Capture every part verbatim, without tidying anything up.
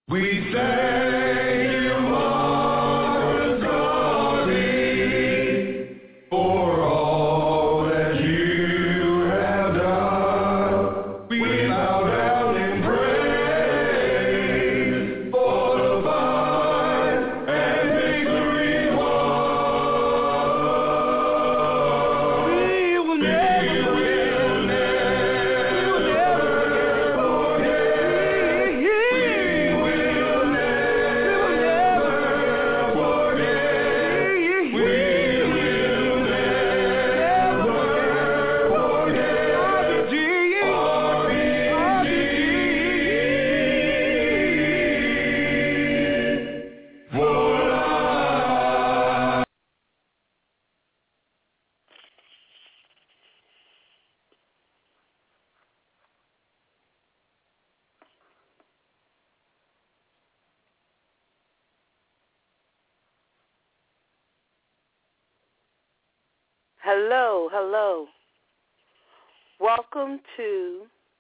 We thank you, Marcus Garvey, for all that you have done. We bow down in praise for the fight and victory won. We will never, we will never forget. We will never forget. We will never forget. R B G. For life. Hello, hello. Welcome to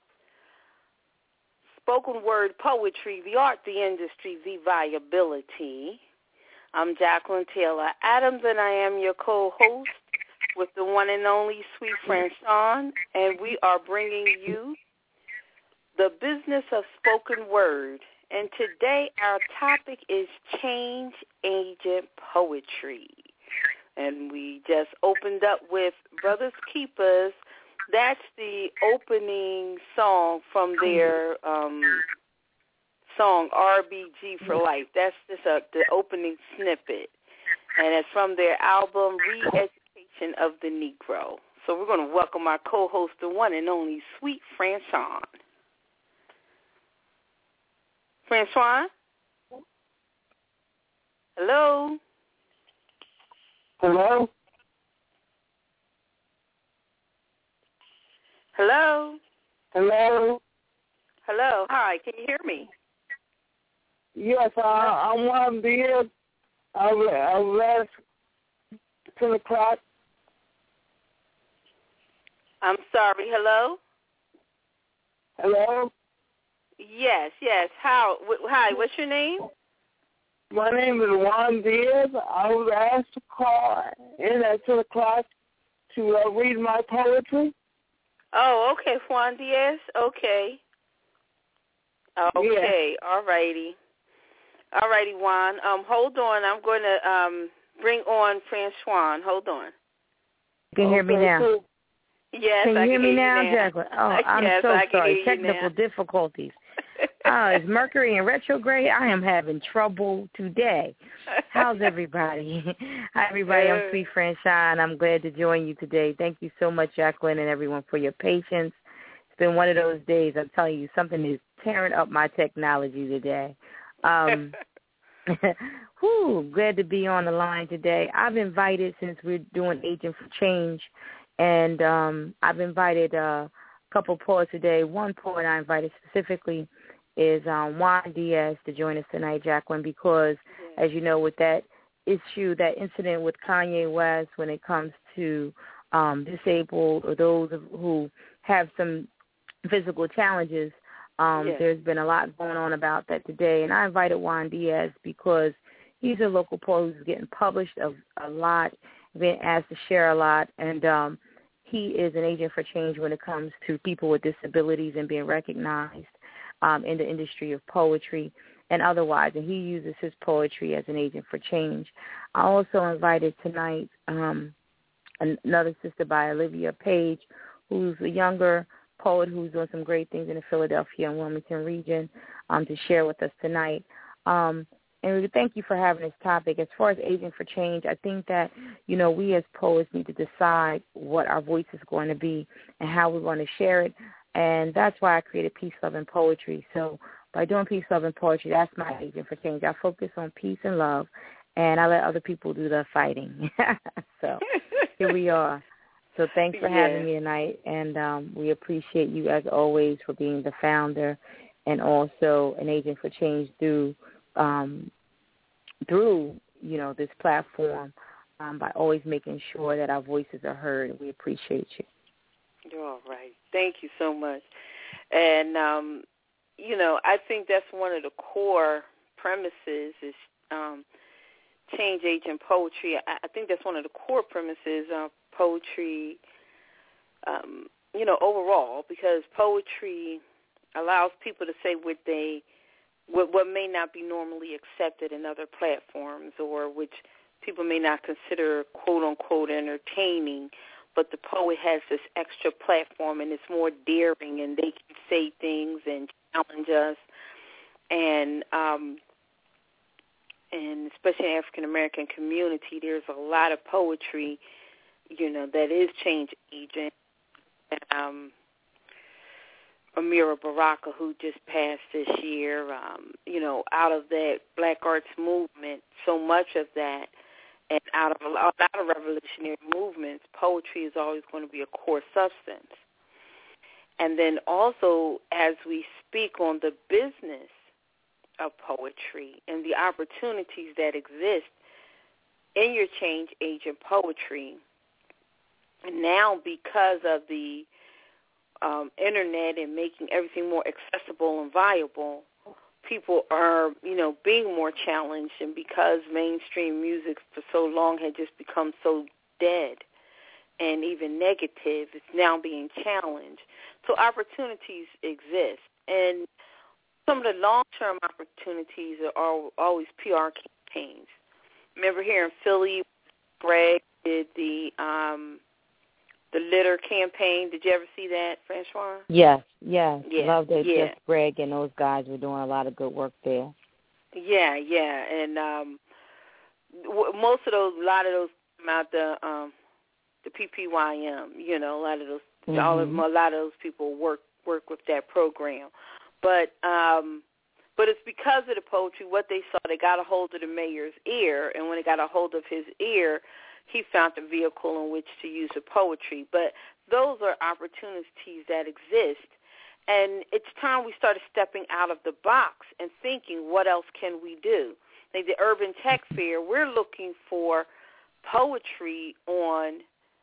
Spoken Word Poetry, the art, the industry, the viability. I'm Jacqueline Taylor Adams, and I am your co-host with the one and only Sweet Franchon, and we are bringing you the business of spoken word. And today our topic is change agent poetry. And we just opened up with Brothers Keepers. That's the opening song from their um, song R B G for Life. That's just a, the opening snippet. And it's from their album Re-Education of the Negro. So we're going to welcome our co-host, the one and only Sweet Franchon. Francois? Hello? Hello? Hello? Hello? Hello? Hi, can you hear me? Yes, I, I'm one of the I I last ten o'clock. I'm sorry. Hello? Hello? Yes, yes. How? Wh- hi, what's your name? My name is Juan Diaz. I was asked to call in at ten o'clock to uh, read my poetry. Oh, okay, Juan Diaz. Okay. Okay, all righty. All righty, Juan. Um, hold on. I'm going to um bring on Francois. Hold on. You can hear me Okay, now. so- Yes, Can you I hear can me hear now, you now. Jacqueline? Oh, I'm Yes, so I can sorry. hear you Technical now. difficulties. Oh, is Mercury in retrograde? I am having trouble today. How's everybody? Hi, everybody. I'm Sweet Franchon. I'm glad to join you today. Thank you so much, Jacqueline, and everyone for your patience. It's been one of those days. I'm telling you, something is tearing up my technology today. Um, whew, glad to be on the line today. I've invited, since we're doing Agent for Change, and um, I've invited uh, a couple poets today. One poet I invited specifically is um, Juan Diaz to join us tonight, Jacqueline, because, as you know, with that issue, that incident with Kanye West when it comes to um, disabled or those who have some physical challenges, um, Yes. there's been a lot going on about that today. And I invited Juan Diaz because he's a local poet who's getting published a, a lot, been asked to share a lot, and um, he is an agent for change when it comes to people with disabilities and being recognized um, in the industry of poetry and otherwise, and he uses his poetry as an agent for change. I also invited tonight um, another sister by Olivia Page, who's a younger poet who's doing some great things in the Philadelphia and Wilmington region, um, to share with us tonight. Um, And we thank you for having this topic. As far as Agent for Change, I think that, you know, we as poets need to decide what our voice is going to be and how we want to share it. And that's why I created Peace, Love, and Poetry. So by doing Peace, Love, and Poetry, that's my Agent for Change. I focus on peace and love, and I let other people do the fighting. So here we are. So thanks for Yeah. having me tonight, and um, we appreciate you, as always, for being the founder and also an agent for change through um, through, you know, this platform um, by always making sure that our voices are heard. We appreciate you. You're all right. Thank you so much. And um, you know, I think that's one of the core premises is um, change agent poetry. I, I think that's one of the core premises of poetry, um, you know, overall, because poetry allows people to say what they, what, what may not be normally accepted in other platforms, or which people may not consider quote unquote entertaining, but the poet has this extra platform and it's more daring, and they can say things and challenge us, and um, and especially in the African American community, there's a lot of poetry, you know, that is change agent. Um, Amira Baraka, who just passed this year, um, you know, out of that Black Arts movement, so much of that, and out of a lot of revolutionary movements, poetry is always going to be a core substance. And then also, as we speak on the business of poetry and the opportunities that exist in your change agent poetry, now because of the um, internet and making everything more accessible and viable, people are, you know, being more challenged, and because mainstream music for so long had just become so dead and even negative, it's now being challenged. So opportunities exist, and some of the long-term opportunities are always P R campaigns. Remember here in Philly, Greg did the um, the litter campaign. Did you ever see that, Francois? Yes, yes. Yeah, Loved it. yeah. Just Greg and those guys were doing a lot of good work there. Yeah, yeah, and um, w- most of those, a lot of those come out the um, the P P Y M. You know, a lot of those, mm-hmm. all of, a lot of those people work work with that program. But um, but it's because of the poetry, what they saw, they got a hold of the mayor's ear, and when they got a hold of his ear, he found a vehicle in which to use the poetry. But those are opportunities that exist, and it's time we started stepping out of the box and thinking, what else can we do? Like the Urban Tech Fair, we're looking for poetry on,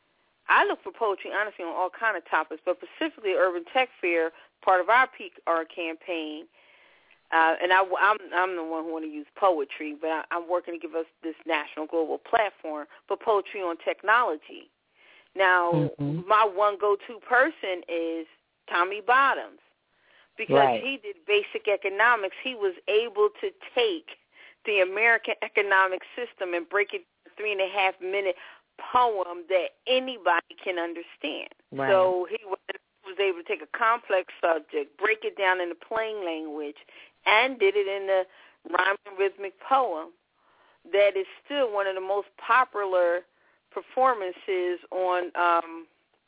I look for poetry, honestly, on all kind of topics, but specifically Urban Tech Fair, part of our P R campaign, uh, and I, I'm, I'm the one who want to use poetry, but I, I'm working to give us this national global platform for poetry on technology. Now, mm-hmm. my one go-to person is Tommy Bottoms, because right. he did basic economics. He was able to take the American economic system and break it into a three and a half minute poem that anybody can understand. Right. So he was, was able to take a complex subject, break it down into plain language, and did it in a rhyme and rhythmic poem that is still one of the most popular performances on um,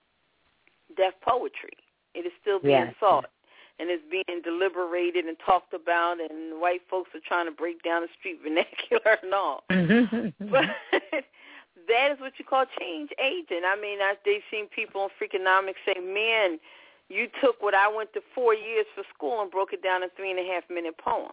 deaf poetry. It is still being yes. sought, and it's being deliberated and talked about, and white folks are trying to break down the street vernacular and all. But that is what you call change agent. I mean, I, they've seen people on Freakonomics say, man, you took what I went to four years for school and broke it down in a three and a half minute poem.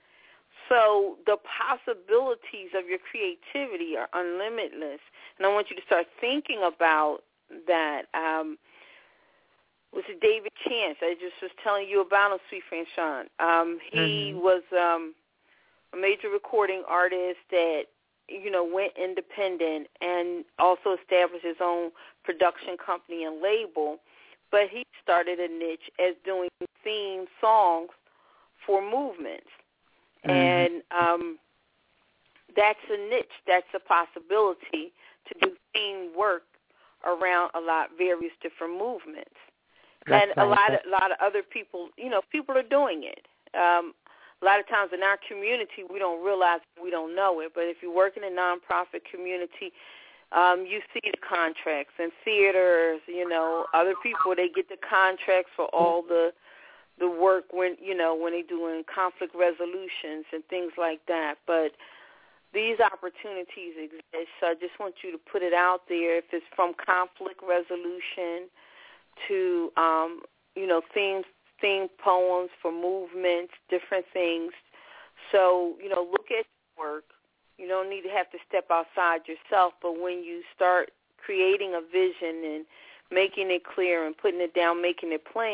So the possibilities of your creativity are unlimitless. And I want you to start thinking about that. Um, was it David Chance? I just was telling you about him, Sweet Franchon. Um, he mm-hmm. was um, a major recording artist that, you know, went independent and also established his own production company and label. But he started a niche as doing theme songs for movements. Mm-hmm. And um, that's a niche. That's a possibility to do theme work around a lot various different movements. That's and right. a lot of a lot of other people, you know, people are doing it. Um, a lot of times in our community, we don't realize we don't know it. But if you work in a nonprofit community, um, you see the contracts and theaters. You know, other people, they get the contracts for all the the work when you know when they're doing conflict resolutions and things like that. But these opportunities exist. So I just want you to put it out there. If it's from conflict resolution to, um, you know, themes, theme poems for movements, different things. So, you know, look at your work. You don't need to have to step outside yourself, but when you start creating a vision and making it clear and putting it down, making it plain,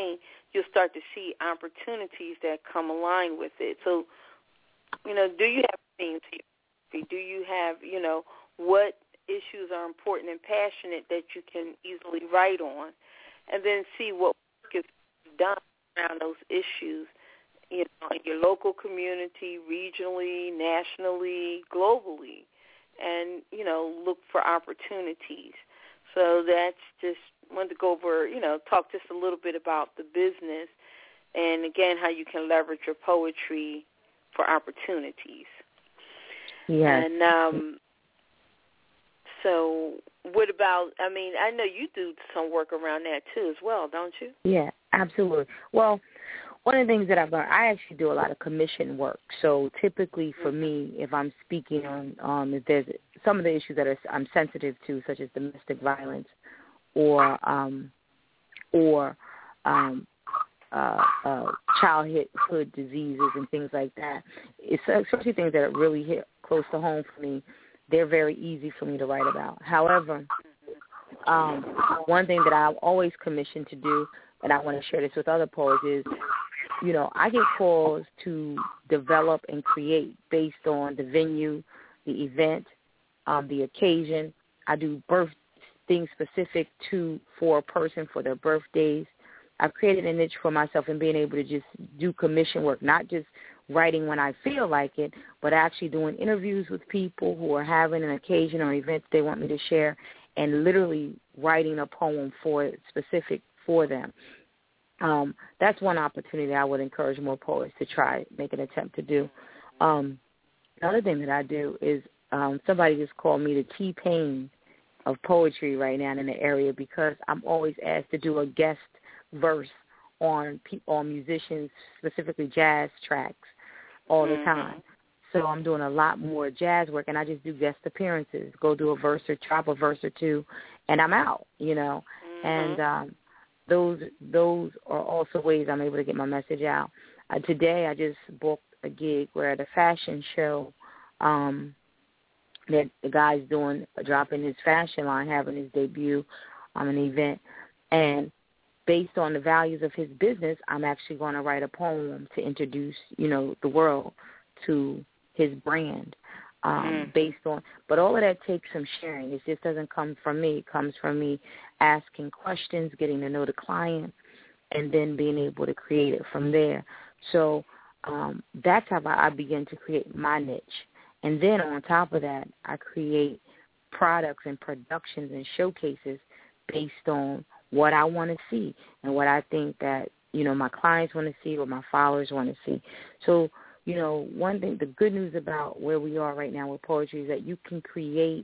you'll start to see opportunities that come aligned with it. So, you know, do you have themes here? Do you have, you know, what issues are important and passionate that you can easily write on? And then see what work is done around those issues, you know, in your local community, regionally, nationally, globally, and, you know, look for opportunities. So that's just, wanted to go over, you know, talk just a little bit about the business and, again, how you can leverage your poetry for opportunities. Yes. And um, so what about, I mean, I know you do some work around that too as well, don't you? Yeah, absolutely. Well, one of the things that I've learned, I actually do a lot of commission work. So typically for me, if I'm speaking on, um, if there's some of the issues that are, I'm sensitive to, such as domestic violence or um, or um, uh, uh, childhood diseases and things like that, it's especially things that really hit close to home for me, they're very easy for me to write about. However, um, one thing that I've always commissioned to do, and I want to share this with other poets, is, you know, I get calls to develop and create based on the venue, the event, um, the occasion. I do birth things specific to for a person for their birthdays. I've created a niche for myself in being able to just do commission work, not just writing when I feel like it, but actually doing interviews with people who are having an occasion or event they want me to share, and literally writing a poem for specific for them. Um, that's one opportunity I would encourage more poets to try, make an attempt to do. Um, another thing that I do is um, somebody just called me the T-Pain of poetry right now in the area, because I'm always asked to do a guest verse on on musicians, specifically jazz tracks, all the time. So I'm doing a lot more jazz work, and I just do guest appearances, go do a verse or drop a verse or two, and I'm out, you know. Mm-hmm. And um, those those are also ways I'm able to get my message out. Uh, today I just booked a gig where at a fashion show um, that the guy's doing, dropping his fashion line, having his debut on an event, and based on the values of his business, I'm actually going to write a poem to introduce, you know, the world to his brand um, mm. based on, but all of that takes some sharing. It just doesn't come from me. It comes from me asking questions, getting to know the client, and then being able to create it from there. So um, that's how I begin to create my niche. And then on top of that, I create products and productions and showcases based on what I want to see and what I think that, you know, my clients want to see, what my followers want to see. So, you know, one thing, the good news about where we are right now with poetry is that you can create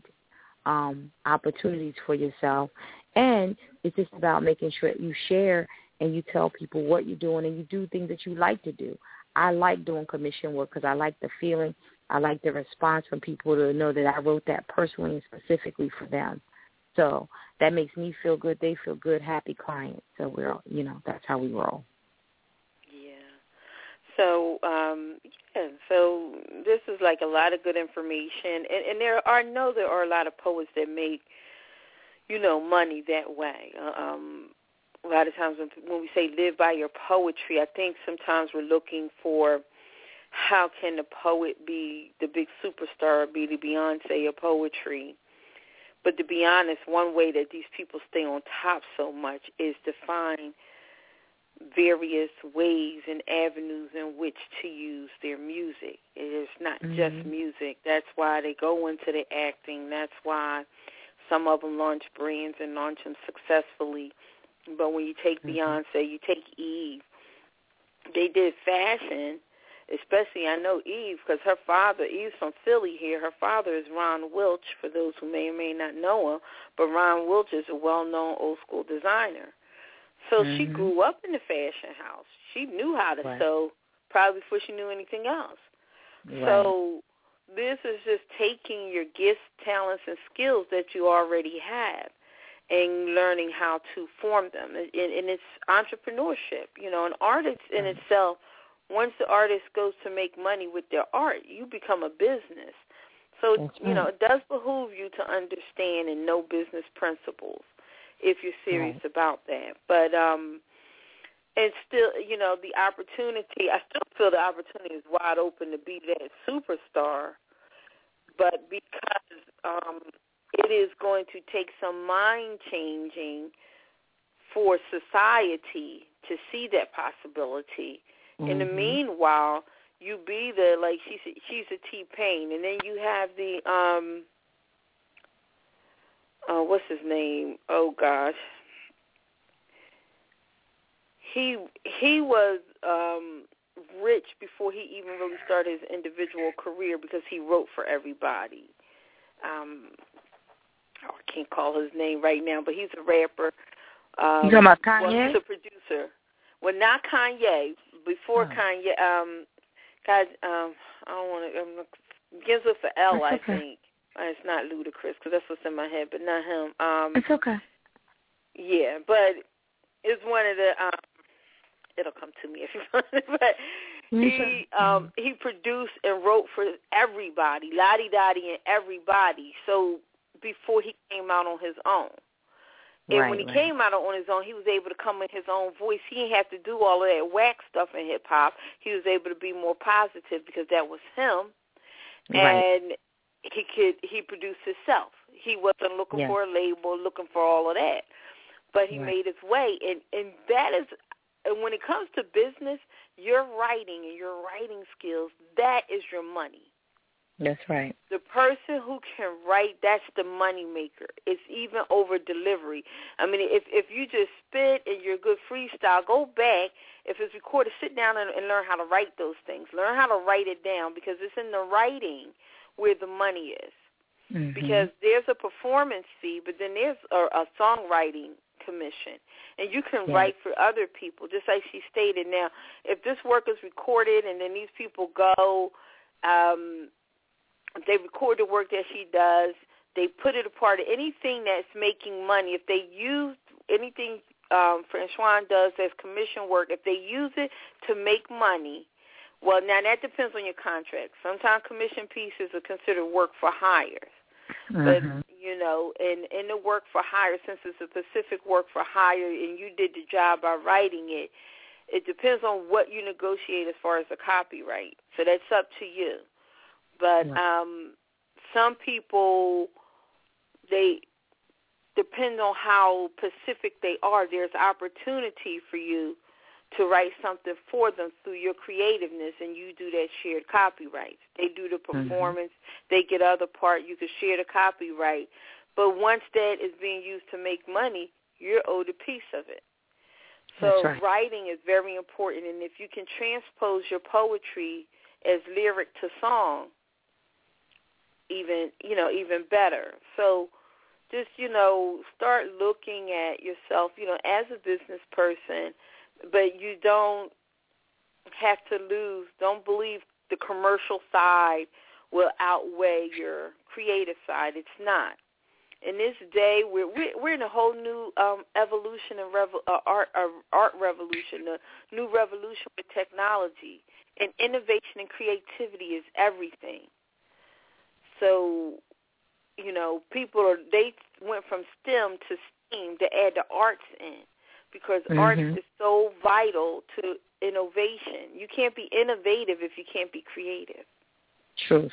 um, opportunities for yourself, and it's just about making sure that you share and you tell people what you're doing and you do things that you like to do. I like doing commission work because I like the feeling. I like the response from people to know that I wrote that personally and specifically for them. So that makes me feel good. They feel good, happy clients. So we're, you know, that's how we roll. Yeah. So, um, yeah, so this is like a lot of good information. And, and there are, I know there are a lot of poets that make, you know, money that way. Um, a lot of times when, when we say live by your poetry, I think sometimes we're looking for how can the poet be the big superstar, be the Beyonce of poetry. But to be honest, one way that these people stay on top so much is to find various ways and avenues in which to use their music. It is not mm-hmm. just music. That's why they go into the acting. That's why some of them launch brands and launch them successfully. But when you take mm-hmm. Beyonce, you take Eve, they did fashion. Especially, I know Eve, because her father, Eve's from Philly here. Her father is Ron Wilch, for those who may or may not know him. But Ron Wilch is a well-known old-school designer. So mm-hmm. she grew up in the fashion house. She knew how to right. sew probably before she knew anything else. Right. So this is just taking your gifts, talents, and skills that you already have and learning how to form them. And, and it's entrepreneurship. You know, an artist in mm-hmm. itself, once the artist goes to make money with their art, you become a business. So, right. you know, it does behoove you to understand and know business principles if you're serious right. about that. But um, and still, you know, the opportunity, I still feel the opportunity is wide open to be that superstar, but because um, it is going to take some mind changing for society to see that possibility. Mm-hmm. In the meanwhile, you be the, like she said, she's a T-Pain, and then you have the, um, uh, what's his name? Oh, gosh. He he was um, rich before he even really started his individual career because he wrote for everybody. Um, oh, I can't call his name right now, but he's a rapper. Um, you talking about Kanye? Well, he's a producer. Well, not Kanye. Before oh. Kanye, um, God, um, I don't want to. Um, begins with an L, That's I okay. think. It's not Ludacris because that's what's in my head, but not him. Um, it's okay. Yeah, but it's one of the. Um, it'll come to me if you want it. But he um, he produced and wrote for everybody, Lottie Dottie and everybody. So before he came out on his own. And right, when he right. came out on his own, he was able to come in his own voice. He didn't have to do all of that whack stuff in hip-hop. He was able to be more positive because that was him. Right. And he could he produced himself. He wasn't looking yeah. for a label, looking for all of that. But he right. made his way. And, and that is, and when it comes to business, your writing and your writing skills, that is your money. That's right. The person who can write, that's the money maker. It's even over delivery. I mean, if if you just spit and you're a good freestyle, go back. If it's recorded, sit down and, and learn how to write those things. Learn how to write it down because it's in the writing where the money is. Mm-hmm. Because there's a performance fee, but then there's a, a songwriting commission. And you can yeah. write for other people, just like she stated. Now, if this work is recorded and then these people go, um, they record the work that she does, they put it a part of anything that's making money. If they use anything um, Francois does as commission work, if they use it to make money, well, now that depends on your contract. Sometimes commission pieces are considered work for hires. Mm-hmm. But, you know, in, in the work for hire, since it's a specific work for hire and you did the job by writing it, it depends on what you negotiate as far as the copyright. So that's up to you. But um, some people, they depend on how specific they are. There's opportunity for you to write something for them through your creativeness, and you do that shared copyright. They do the performance. Mm-hmm. They get other part. You can share the copyright. But once that is being used to make money, you're owed a piece of it. So right. writing is very important, and if you can transpose your poetry as lyric to song, even, you know, even better. So just, you know, start looking at yourself, you know, as a business person, but you don't have to lose. Don't believe the commercial side will outweigh your creative side. It's not. In this day, we're we're in a whole new um, evolution and revo- uh, art uh, art revolution, a new revolution with technology, and innovation and creativity is everything. So, you know, people are they went from STEM to STEAM to add the arts in because mm-hmm. arts is so vital to innovation. You can't be innovative if you can't be creative. Truth.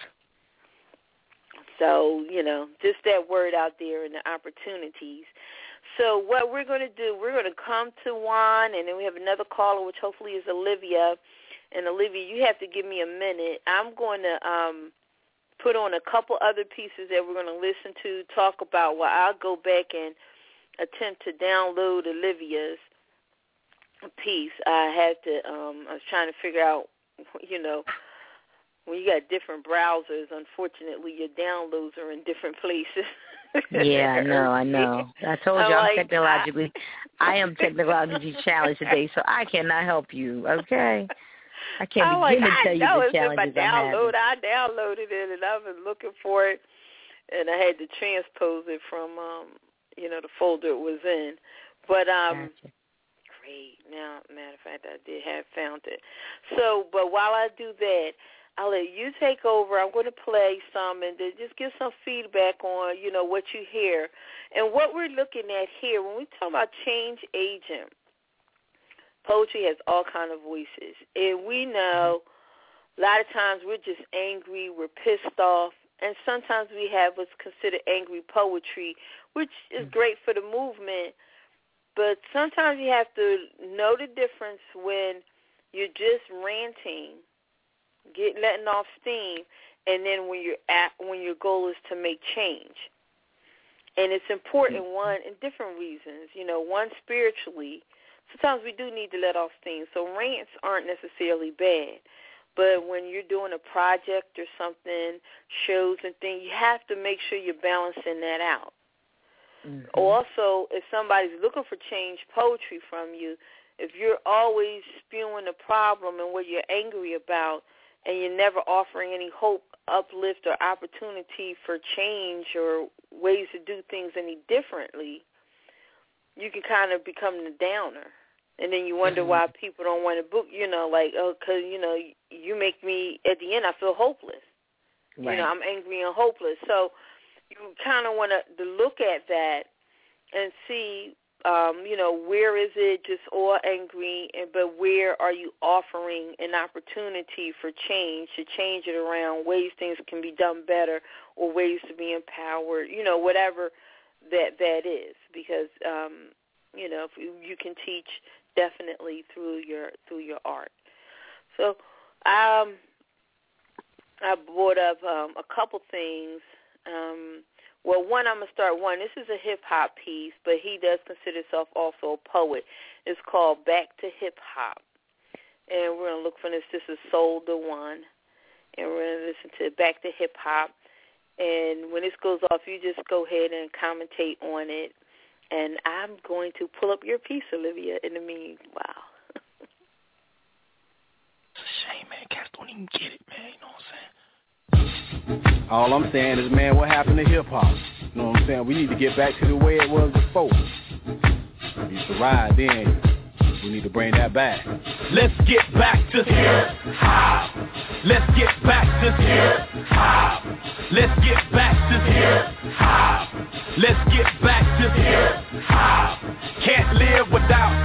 So, you know, just that word out there and the opportunities. So what we're going to do, we're going to come to Juan, and then we have another caller, which hopefully is Olivia. And, Olivia, you have to give me a minute. I'm going to um, put on a couple other pieces that we're going to listen to, talk about, while I'll go back and attempt to download Olivia's piece. I had to, um, I was trying to figure out, you know, when you got different browsers, unfortunately, your downloads are in different places. Yeah, I know, I know. I told you I'm, I'm like, technologically, I am technologically challenged today, so I cannot help you, okay? I can't I'm begin like, to tell I you know the challenges if I download, I'm I downloaded it, and I've been looking for it, and I had to transpose it from, um, you know, the folder it was in. But, um, gotcha. Great. Now, matter of fact, I did have found it. So, but while I do that, I'll let you take over. I'm going to play some and just give some feedback on, you know, what you hear. And what we're looking at here, when we talk about change agent, Poetry has all kinds of voices. And we know a lot of times we're just angry, we're pissed off, and sometimes we have what's considered angry poetry, which is great for the movement. But sometimes you have to know the difference when you're just ranting, get letting off steam, and then when you're at when your goal is to make change. And it's important, one, in different reasons. You know, one, spiritually. Sometimes we do need to let off steam. So rants aren't necessarily bad. But when you're doing a project or something, shows and things, you have to make sure you're balancing that out. Mm-hmm. Also, if somebody's looking for change poetry from you, if you're always spewing a problem and what you're angry about, and you're never offering any hope, uplift, or opportunity for change or ways to do things any differently, you can kind of become the downer. And then you wonder mm-hmm. why people don't want to book, you know, like, oh, because, you know, you make me, at the end, I feel hopeless. Right. You know, I'm angry and hopeless. So you kind of want to look at that and see, um, you know, where is it just all angry, and but where are you offering an opportunity for change, to change it around, ways things can be done better or ways to be empowered, you know, whatever that that is. Because, um, you know, if you, you can teach definitely through your through your art. So um, I brought up um, a couple things. Um, well, one, I'm going to start one. This is a hip-hop piece, but he does consider himself also a poet. It's called Back to Hip Hop. And we're going to look for this. This is Soul the One. And we're going to listen to Back to Hip Hop. And when this goes off, you just go ahead and commentate on it. And I'm going to pull up your piece, Olivia, in the meanwhile. It's a shame, man. Cats don't even get it, man. You know what I'm saying? All I'm saying is, man, what happened to hip-hop? You know what I'm saying? We need to get back to the way it was before. We used to ride then. We need to bring that back. Let's get back to hip-hop. Let's get back to hip-hop. Let's get back to hip-hop. Let's get back to hip-hop. Can't live without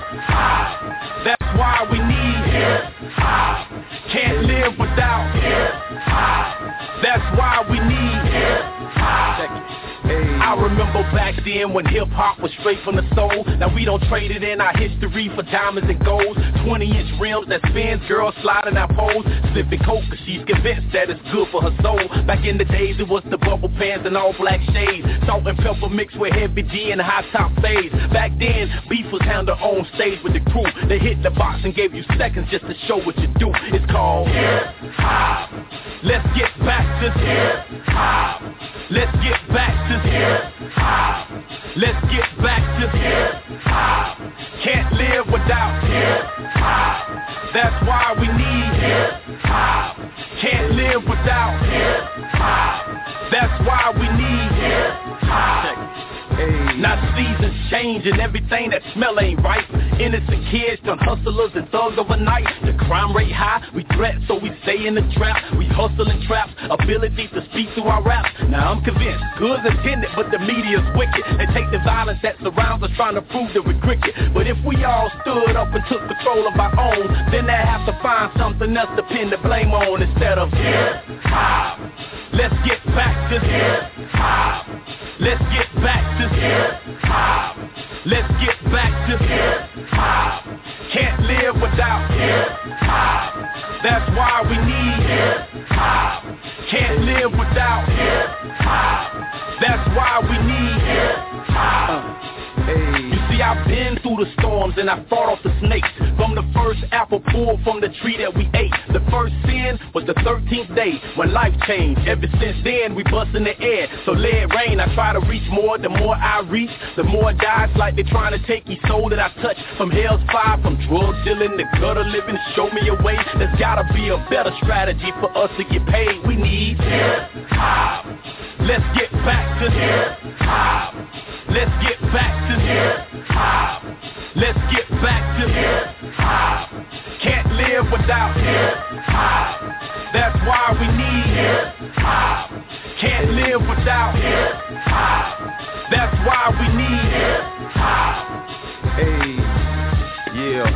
hip-hop. That's why we need hip-hop. Can't live without hip-hop. That's why we need hip-hop. Check it. Hey. I remember back then when hip-hop was straight from the soul. Now we don't trade it in our history for diamonds and golds. twenty-inch rims that spins, girls sliding our poles. Slipping coke cause she's convinced that it's good for her soul. Back in the days it was the bubble pants and all black shades. Salt and pepper mixed with heavy D and high top fades. Back then, beef was handled on stage with the crew. They hit the box and gave you seconds just to show what you do. It's called hip-hop. Let's get back to hip-hop. Let's get back to hip-hop. Let's get back to hip-hop. Can't live without hip-hop. That's why we need hip-hop. Can't live without hip-hop. That's why we need hip-hop. Hey. Now seasons change and everything that smell ain't right. Innocent kids turn hustlers and thugs overnight. The crime rate high, we threat so we stay in the trap. We hustle and traps, ability to speak through our raps. Now I'm convinced, good intended, but the media's wicked. They take the violence that surrounds us trying to prove that we're cricket. But if we all stood up and took control of our own, then they have to find something else to pin the blame on instead of hip-hop. Let's get back to hip-hop. Let's get back to hip-hop. Let's get back to hip-hop. Can't live without hip-hop. That's why we need hip-hop. Can't live without hip-hop. That's why we need hip-hop. Uh. Hey. You see, I've been through the storms and I fought off the snakes. From the first apple pulled from the tree that we ate. The first sin was the thirteenth day when life changed. Ever since then, we bust in the air. So let it rain, I try to reach more. The more I reach, the more it dies. Like they're trying to take each soul that I touch. From hell's fire, from drug dealing to gutter living. Show me a way. There's gotta be a better strategy for us to get paid. We need hip-hop. Let's get back to hip-hop. Let's get back to hip-hop. Let's get back to hip-hop. Can't live without hip-hop. That's why we need hip-hop. Can't live without hip-hop. That's why we need hip-hop. Hey, yeah.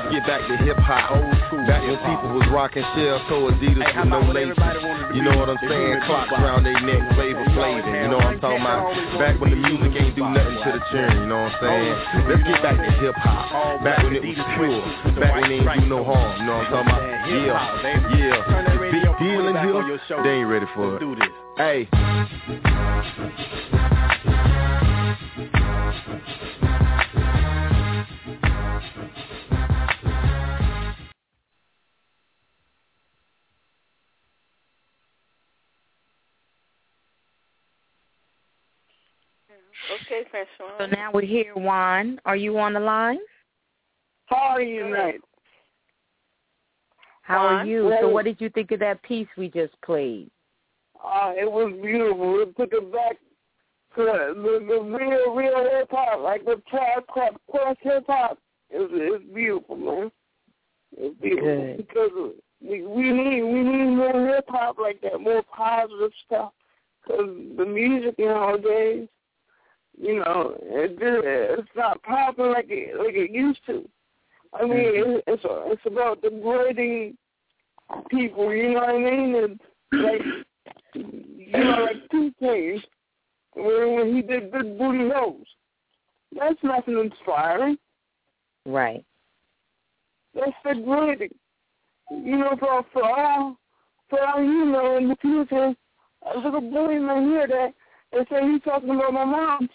get back to hip hop. Old school. Back when people was rocking shell toe Adidas hey, with no laces. You know what I'm saying? Clocks around their neck, flavor flavor. You know what I'm talking about? Back when the music ain't do nothing to the churn. You know what I'm saying? Let's get back to hip hop. Back when it was pure. Back when they ain't do no harm. You know what I'm talking about? Yeah, yeah. This big deal in here, they ain't ready for it. Hey. Okay, Francois. So now we're here, Juan. Are you on the line? How are you tonight? How are you? So what did you think of that piece we just played? Uh, it was beautiful. It took it back to the, the, the real, real hip-hop, like the Tribe Called Quest hip-hop. It was, it was beautiful, man. It was beautiful. Good. Because we, we need we need more hip-hop like that, more positive stuff. Because the music nowadays, you know, it, it's not popping like it, like it used to. I mean, mm-hmm. it, it's it's about degrading people, you know what I mean? And like, you know, like T-Pain, when he did Good Booty Hoes. That's nothing inspiring. Right. That's degrading. You know, for, for all, for all you know, in the future, a little boy may hear that and say he's talking about my mom.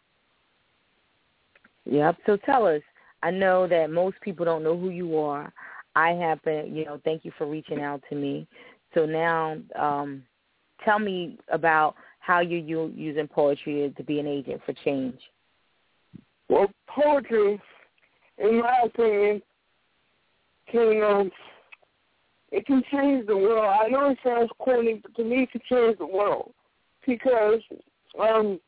Yep. So tell us. I know that most people don't know who you are. I happen, you know, thank you for reaching out to me. So now um, tell me about how you're you using poetry to be an agent for change. Well, poetry, in my opinion, can, um, it can change the world. I know it sounds corny, but to me it can change the world. Because um,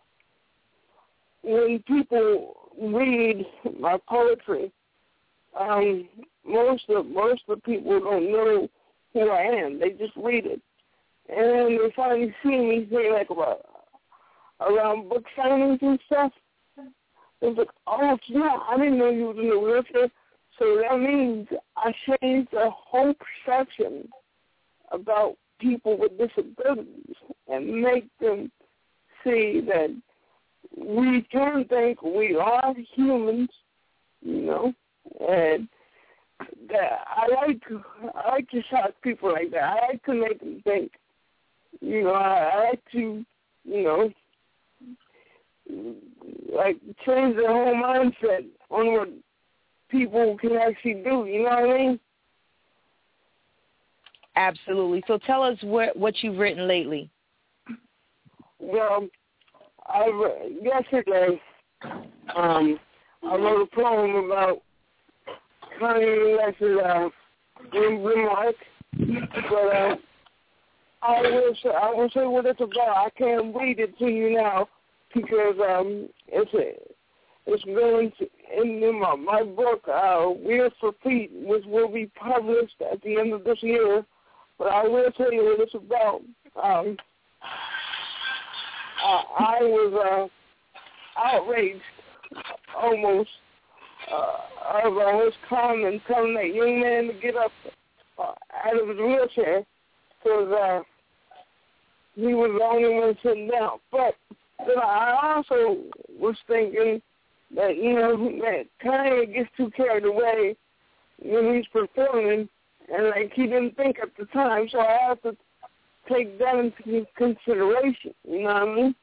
when people read my poetry, um, most of most of the people don't know who I am. They just read it, and they finally see me say like about around book signings and stuff. It's like, oh yeah, I didn't know you was in the wheelchair. So that means I changed the whole perception about people with disabilities and make them see that we can think we are humans, you know, and that I like I like to shock people like that. I like to make them think, you know. I, I like to, you know, like change their whole mindset on what people can actually do. You know what I mean? Absolutely. So tell us what what you've written lately. Well, I yesterday, um, I wrote a poem about Kanye West's uh, remark, but uh, I will say I will say what it's about. I can't read it to you now because um, it's a, it's going to in my, my book, uh, Wheels for Pete, which will be published at the end of this year. But I will tell you what it's about. Um, Uh, I was uh, outraged almost uh, of uh, his comment telling that young man to get up uh, out of his wheelchair because uh, he was the only one sitting down. But then I also was thinking that, you know, that Kanye gets too carried away when he's performing, and like he didn't think at the time, so I have to take that into consideration, you know what I mean?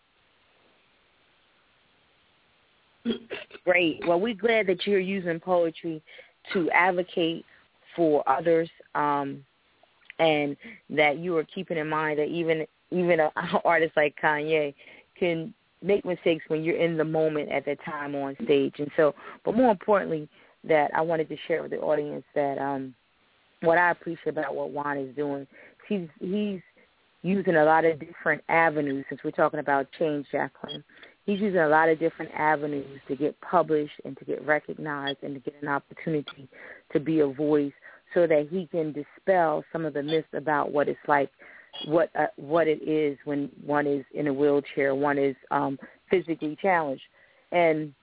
Great. Well, we're glad that you're using poetry to advocate for others, um, and that you are keeping in mind that even even an artist like Kanye can make mistakes when you're in the moment at that time on stage. And so, but more importantly, that I wanted to share with the audience that um, what I appreciate about what Juan is doing, he's he's using a lot of different avenues. Since we're talking about change, Jacqueline, he's using a lot of different avenues to get published and to get recognized and to get an opportunity to be a voice, so that he can dispel some of the myths about what it's like, what uh, what it is when one is in a wheelchair, one is um, physically challenged. And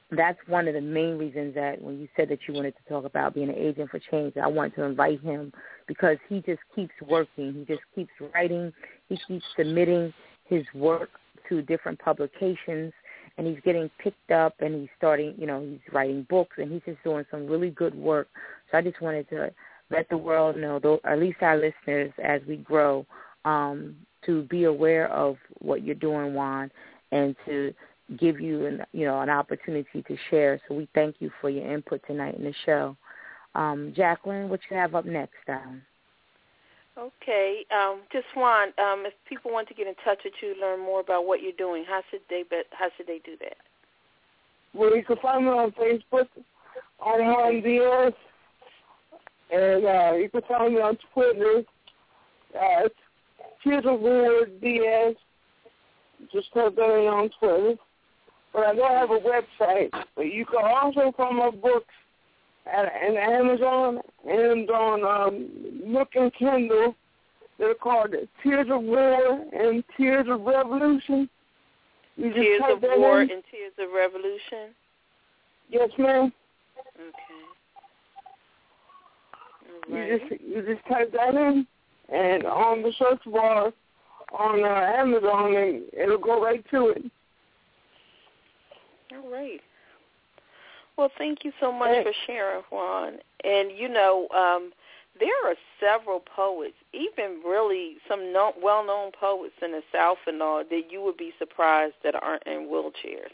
that's one of the main reasons that when you said that you wanted to talk about being an agent for change, I wanted to invite him because he just keeps working. He just keeps writing. He keeps submitting his work to different publications, and he's getting picked up, and he's starting, you know, he's writing books, and he's just doing some really good work. So I just wanted to let the world know, though, at least our listeners, as we grow, um, to be aware of what you're doing, Juan, and to give you an, you know, an opportunity to share. So we thank you for your input tonight in the show. Um, Jacqueline, what you have up next? Um? Okay, um, just Juan, um, if people want to get in touch with you, learn more about what you're doing, how should they be, how should they do that? Well, you can find me on Facebook, on Juan Diaz, and uh, you can find me on Twitter. Uh, it's Theodore Ward Diaz. Just type that in on Twitter. But I don't have a website. But you can also find my books at an Amazon and on um, Nook and Kindle. They're called Tears of War and Tears of Revolution. You Tears of War in. and Tears of Revolution? Yes, ma'am. Okay. Right. You just you just type that in, and on the search bar on uh, Amazon, and it'll go right to it. All right. Well, thank you so much for sharing, Juan. And, you know, um, there are several poets, even really some no, well-known poets in the South and all, that you would be surprised that aren't in wheelchairs.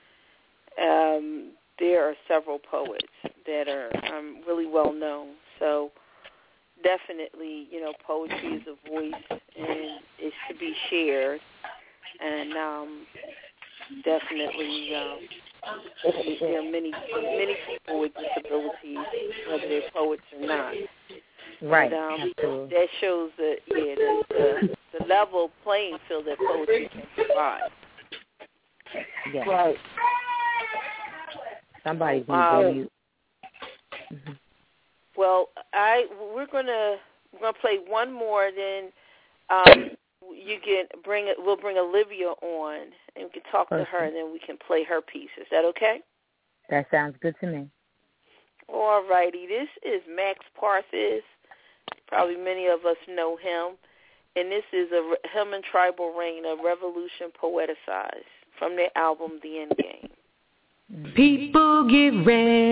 Um, there are several poets that are um, really well-known. So definitely, you know, poetry is a voice, and it should be shared. And um, definitely, um, there are many, many people with disabilities, whether they're poets or not. Right. And, um, absolutely. that shows that yeah, the, the, the level playing field that poetry can provide. Yes. Right. Somebody's Um, um, you. Mm-hmm. Well, I we're gonna we're gonna play one more. Then um, you can bring it. We'll bring Olivia on, and we can talk Perfect. to her, and then we can play her piece. Is that okay? That sounds good to me. All righty. This is Max Parthas. Probably many of us know him, and this is a him and Tribal Rain, a revolution poeticized from their album The Endgame. People get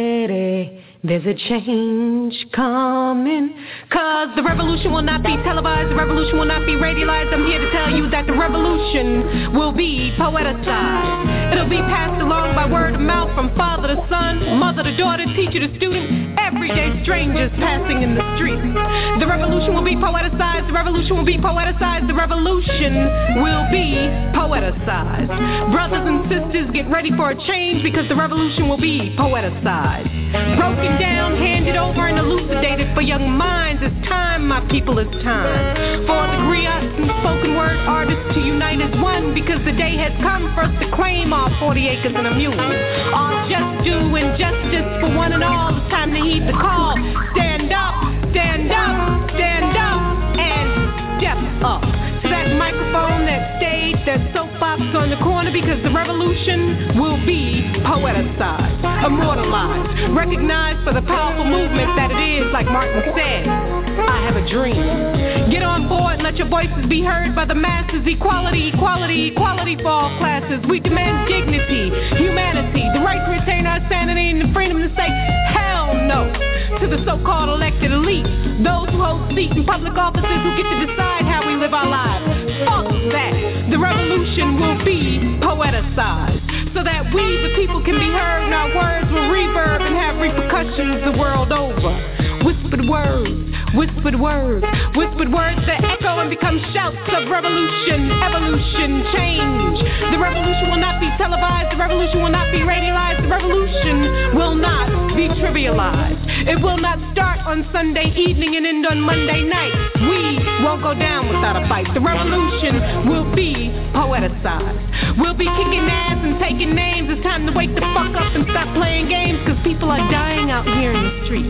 ready, there's a change coming, cause the revolution will not be televised, the revolution will not be radialized. I'm here to tell you that the revolution will be poeticized. It'll be passed along by word of mouth from father to son, mother to daughter, teacher to student, everyday strangers passing in the streets. The revolution will be poeticized, the revolution will be poeticized, the revolution will be poeticized. Brothers and sisters, get ready for a change, because the revolution will be poeticized. Broken down, handed over, and elucidated for young minds. It's time, my people, it's time for the griots and spoken word artists to unite as one, because the day has come for us to claim our forty acres and a mule. Our just due and justice for one and all. It's time to heed the call. Stand up, stand up, stand up, and step up to that microphone, that stage, that soapbox on the corner, because the revolution will be poeticized, immortalized, recognized for the powerful movement that it is. Like Martin said, I have a dream. Get on board, let your voices be heard by the masses. Equality, equality, equality for all classes. We demand dignity, humanity, the right to retain our sanity, and the freedom to say hell no to the so-called elected elite, those who hold seats in public offices, who get to decide how we live our lives. Fuck that. The revolution will be poeticized, so that we, the people, can be heard, and our words will reverb and have repercussions the world over. Whispered words, whispered words, whispered words that echo and become shouts of revolution, evolution, change. The revolution will not be televised, the revolution will not be radialized, the revolution will not be trivialized. It will not start on Sunday evening and end on Monday night. We won't go down without a fight. The revolution will be poeticized. We'll be kicking ass and taking names. It's time to wake the fuck up and stop playing games, because people are dying out here in the streets.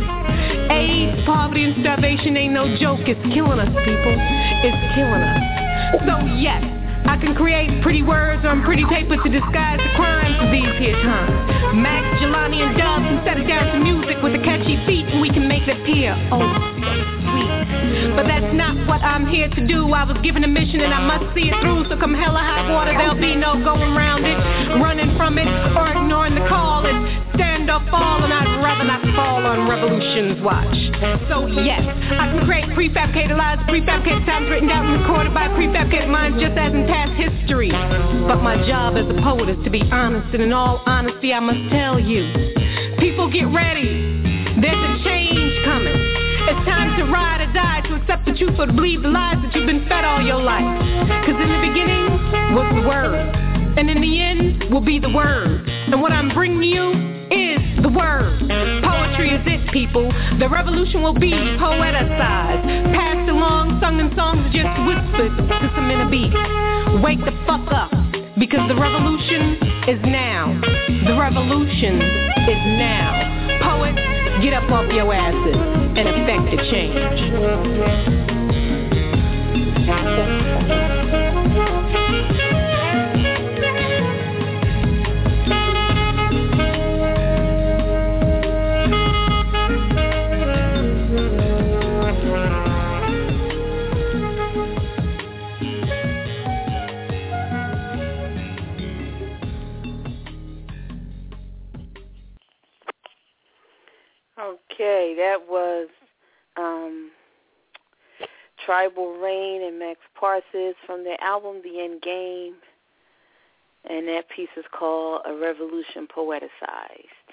AIDS, poverty, and starvation ain't no joke. It's killing us, people. It's killing us. So yes, I I can create pretty words on pretty paper to disguise the crimes of these here times. Max, Jelani, and Dubs can set it down to music with a catchy beat, and we can make it appear oh so sweet. But that's not what I'm here to do. I was given a mission and I must see it through. So come hell or high water, there'll be no going around it, running from it or ignoring the call. It's stand or fall, and I'd rather not fall on revolution's watch. So yes, I can create prefabricated lies, prefabricated times written down and recorded by prefabricated minds, just as in past history. But my job as a poet is to be honest, and in all honesty I must tell you, people get ready, there's a change coming. It's time to ride or die, to accept the truth or to believe the lies that you've been fed all your life. Cause in the beginning was the word, and in the end will be the word. And what I'm bringing you is the word. Poetry is it, people. The revolution will be poeticized, passed along, sung in songs, just whispered to some inner beat. Wake the fuck up, because the revolution is now. The revolution is now. Poets, get up off your asses and effect the change. Okay, that was um, Tribal Rain and Max Parsons from their album The End Game, and that piece is called A Revolution Poeticized.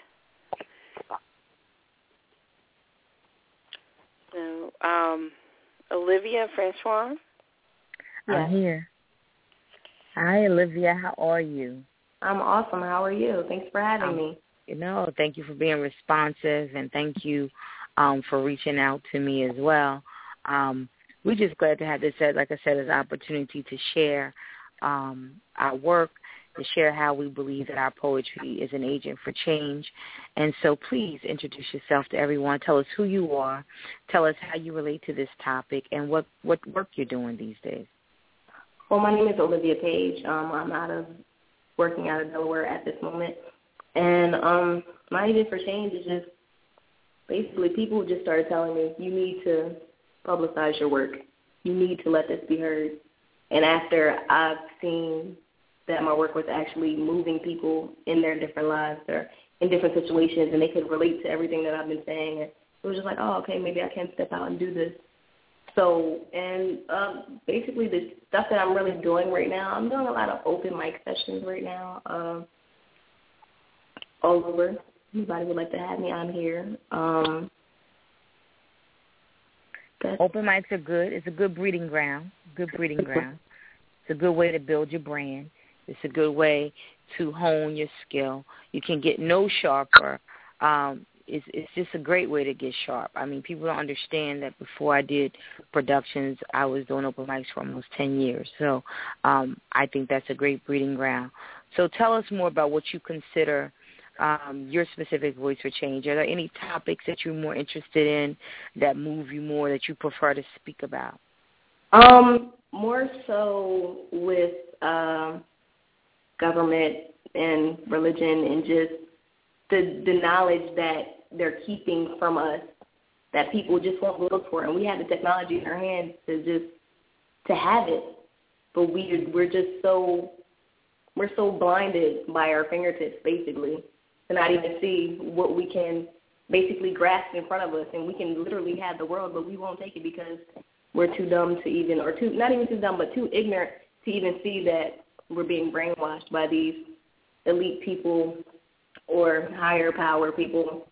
So, um, Olivia and Francois? I'm here. Hi, Olivia. How are you? I'm awesome. How are you? Thanks for having um, me. You know, thank you for being responsive, and thank you um, for reaching out to me as well. Um, we're just glad to have this, like I said, as an opportunity to share um, our work, to share how we believe that our poetry is an agent for change. And so please introduce yourself to everyone. Tell us who you are. Tell us how you relate to this topic and what, what work you're doing these days. Well, my name is Olivia Page. Um, I'm out of working out of Delaware at this moment. And um, my agent for change is just basically people just started telling me, you need to publicize your work. You need to let this be heard. And after I've seen that my work was actually moving people in their different lives or in different situations, and they could relate to everything that I've been saying, it was just like, oh, okay, maybe I can step out and do this. So, and um, basically the stuff that I'm really doing right now, I'm doing a lot of open mic sessions right now. Um, all over. Anybody would like to have me, I'm here. Um, Open mics are good. It's a good breeding ground, good breeding ground. It's a good way to build your brand. It's a good way to hone your skill. You can get no sharper. Um, it's, it's just a great way to get sharp. I mean, people don't understand that before I did productions, I was doing open mics for almost ten years. So um, I think that's a great breeding ground. So tell us more about what you consider Um, your specific voice for change. Are there any topics that you're more interested in that move you more, that you prefer to speak about? Um, more so with um, government and religion and just the, the knowledge that they're keeping from us, that people just won't look for. And we have the technology in our hands to just to have it, but we, we're just so, we're so blinded by our fingertips, basically, to not even see what we can basically grasp in front of us. And we can literally have the world, but we won't take it because we're too dumb to even, or too, not even too dumb, but too ignorant to even see that we're being brainwashed by these elite people or higher power people.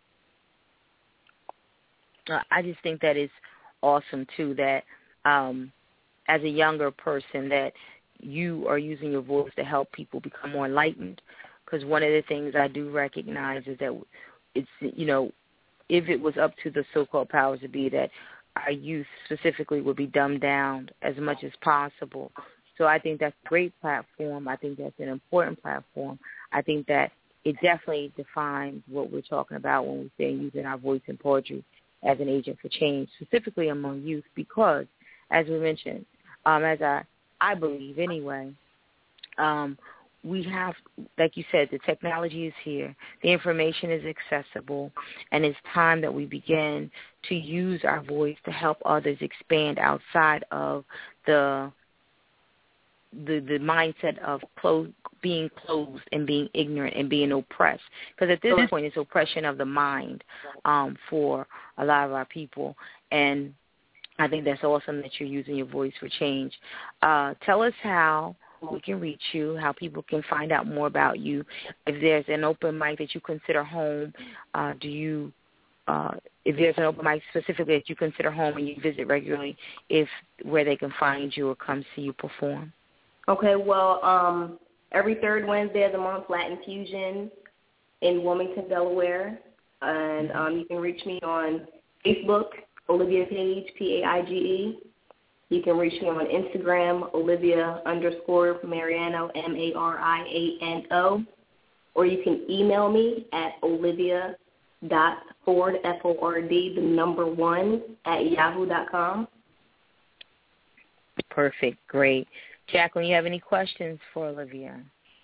I just think that it's awesome, too, that um, as a younger person that you are using your voice to help people become more enlightened. Because one of the things I do recognize is that it's, you know, if it was up to the so-called powers to be, that our youth specifically would be dumbed down as much as possible. So I think that's a great platform. I think that's an important platform. I think that it definitely defines what we're talking about when we say using our voice in poetry as an agent for change, specifically among youth, because, as we mentioned, um, as I, I believe anyway, um, we have, like you said, the technology is here, the information is accessible, and it's time that we begin to use our voice to help others expand outside of the the, the mindset of close, being closed and being ignorant and being oppressed. Because at this sure. point, it's oppression of the mind um, for a lot of our people, and I think that's awesome that you're using your voice for change. Uh, tell us how we can reach you, how people can find out more about you. If there's an open mic that you consider home, uh, do you, uh, if there's an open mic specifically that you consider home and you visit regularly, if where they can find you or come see you perform? Okay, well, um, every third Wednesday of the month, Latin Fusion in Wilmington, Delaware. And um, you can reach me on Facebook, Olivia Page, P A I G E. You can reach me on Instagram, Olivia underscore Mariano, M A R I A N O. Or you can email me at olivia dot ford, F O R D, the number one, at yahoo dot com. Perfect. Great. Jacqueline, you have any questions for Olivia?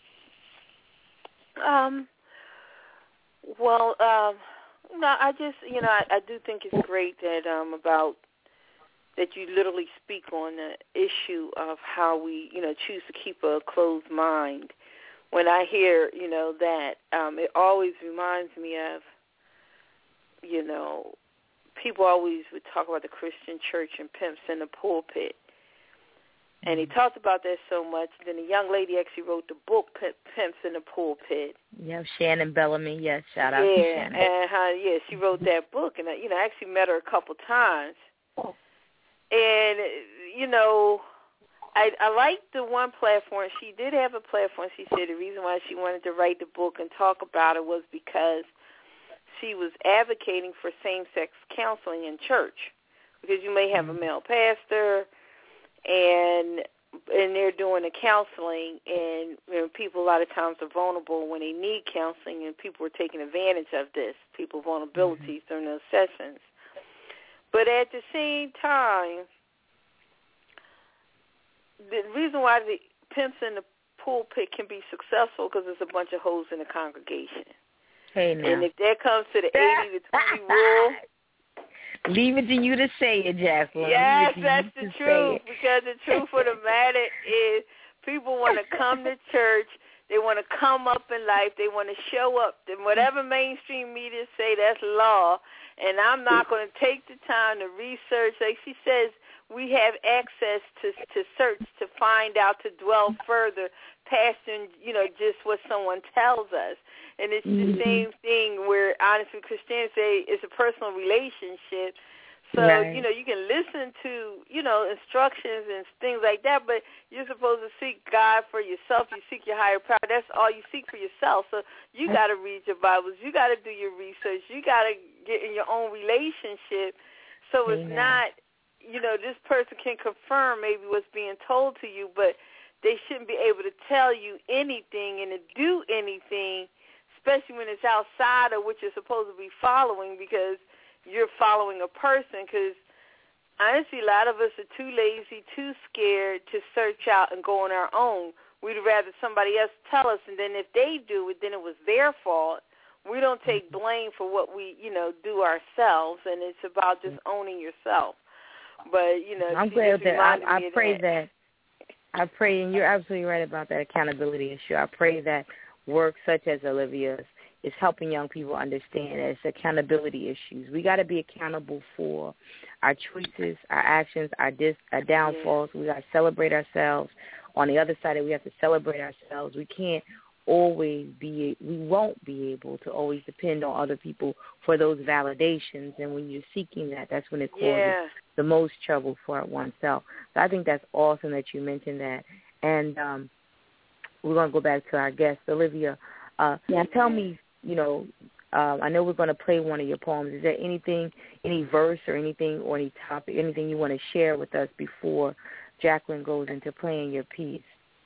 Um. Well, um, no, I just, you know, I, I do think it's great that um about that you literally speak on the issue of how we, you know, choose to keep a closed mind. When I hear, you know, that, um, it always reminds me of, you know, people always would talk about the Christian church and pimps in the pulpit. And he talked about that so much. Then a young lady actually wrote the book, Pimps in the Pulpit. Yeah, Shannon Bellamy. Yes, shout out yeah, to Shannon. and how, yeah, she wrote that book. And, you know, I actually met her a couple times. And, you know, I, I liked the one platform. She did have a platform. She said the reason why she wanted to write the book and talk about it was because she was advocating for same-sex counseling in church. Because you may have a male pastor, and and they're doing the counseling, and you know, people a lot of times are vulnerable when they need counseling, and people are taking advantage of this, people vulnerabilities mm-hmm. during those sessions. But at the same time, the reason why the pimps in the pulpit can be successful because there's a bunch of hoes in the congregation. Hey, now. And if that comes to the eighty to twenty rule, leave it to you to say it, Jacqueline. Yes, that's the truth. Because the truth of the matter is people want to come to church. They want to come up in life. They want to show up. And whatever mainstream media say, that's law. And I'm not going to take the time to research. Like she says, we have access to to search, to find out, to dwell further past, and, you know, just what someone tells us. And it's mm-hmm. the same thing where, honestly, Christians say it's a personal relationship. So, right. you know, you can listen to, you know, instructions and things like that, but you're supposed to seek God for yourself. You seek your higher power. That's all you seek for yourself. So you got to read your Bibles. You got to do your research. You got to get in your own relationship. So it's Amen. Not, you know, this person can confirm maybe what's being told to you, but they shouldn't be able to tell you anything and to do anything, especially when it's outside of what you're supposed to be following, because you're following a person. Because honestly, a lot of us are too lazy, too scared to search out and go on our own. We'd rather somebody else tell us, and then if they do it, then it was their fault. We don't take blame for what we, you know, do ourselves, and it's about just owning yourself. But, you know, I'm glad that I, I pray that. that I pray, and you're absolutely right about that accountability issue. I pray that work such as Olivia's is helping young people understand that it's accountability issues. We got to be accountable for our choices, our actions, our dis, our downfalls. We got to celebrate ourselves. On the other side, we have to celebrate ourselves. We can't always be, we won't be able to always depend on other people for those validations. And when you're seeking that, that's when it causes yeah. the most trouble for oneself. So I think that's awesome that you mentioned that. And um, we're going to go back to our guest, Olivia. Uh, yeah. Tell me, you know, uh, I know we're going to play one of your poems. Is there anything, any verse or anything or any topic, anything you want to share with us before Jacqueline goes into playing your piece?